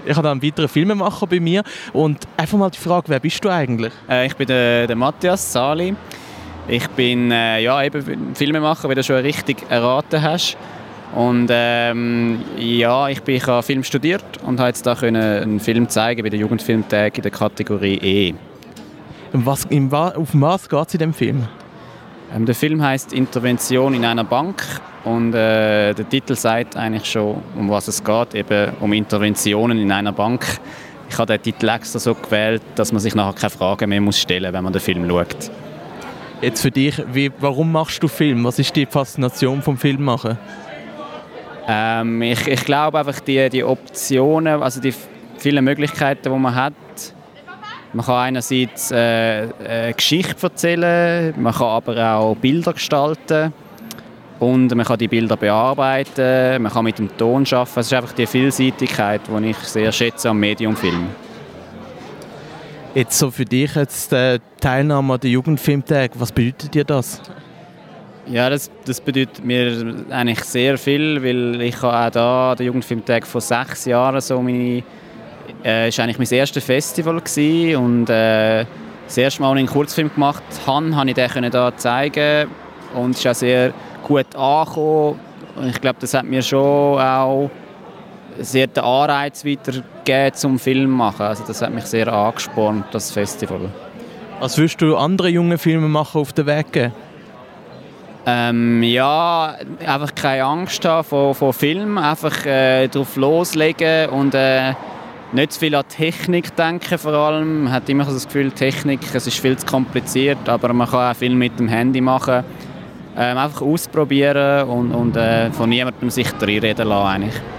Ich habe da einen weiteren Filmemacher bei mir. Und einfach mal die Frage, wer bist du eigentlich? Ich bin der Matthias Sali. Ich bin eben Filmemacher, wie du schon richtig erraten hast. Und ich habe Film studiert und habe jetzt da einen Film zeigen bei den Jugendfilmtagen in der Kategorie E. Auf was geht es in dem Film? Der Film heisst «Intervention in einer Bank» und der Titel sagt eigentlich schon, um was es geht, eben um Interventionen in einer Bank. Ich habe den Titel extra so gewählt, dass man sich nachher keine Fragen mehr stellen muss, wenn man den Film schaut. Jetzt für dich, warum machst du Film? Was ist die Faszination vom Filmmachen? Ich glaube einfach die Optionen, also die vielen Möglichkeiten, die man hat. Man kann einerseits eine Geschichte erzählen, man kann aber auch Bilder gestalten und man kann die Bilder bearbeiten, man kann mit dem Ton arbeiten. Es ist einfach die Vielseitigkeit, die ich sehr schätze am Medium Film. Jetzt so für dich jetzt Teilnahme an den Jugendfilmtagen, was bedeutet dir das? Ja, das bedeutet mir eigentlich sehr viel, weil ich auch da an den Jugendfilmtag vor 6 Jahren so ist eigentlich mein erstes Festival gewesen und das erste Mal, als ich einen Kurzfilm gemacht habe, konnte ich den hier zeigen und es ist auch sehr gut angekommen. Und ich glaube, das hat mir schon auch sehr den Anreiz weitergegeben zum Film machen. Also das hat mich sehr angespornt, das Festival. Was würdest du anderen jungen Filmemachern auf den Weg geben? Einfach keine Angst haben vor Film, einfach drauf loslegen und nicht zu viel an Technik denken vor allem. Man hat immer so das Gefühl, Technik, es ist viel zu kompliziert, aber man kann auch viel mit dem Handy machen. Einfach ausprobieren und von niemandem sich reinreden lassen eigentlich.